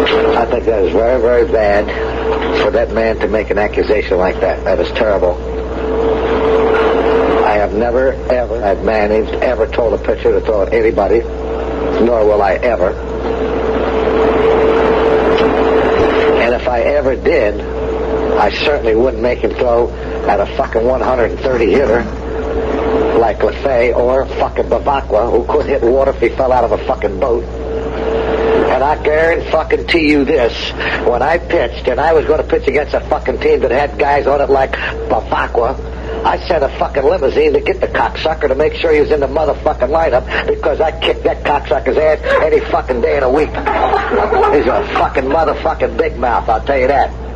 I think that is very, very bad for that man to make an accusation like that. That is terrible. I have never, ever, I've managed, ever told a pitcher to throw at anybody, nor will I ever. And if I ever did, I certainly wouldn't make him throw at a fucking 130 hitter like LaFay or fucking Bavacqua, who couldn't hit water if he fell out of a fucking boat. And I guarantee you this, when I pitched, and I was going to pitch against a fucking team that had guys on it like Bavacqua, I sent a fucking limousine to get the cocksucker to make sure he was in the motherfucking lineup, because I kicked that cocksucker's ass any fucking day of the week. He's a fucking motherfucking big mouth, I'll tell you that.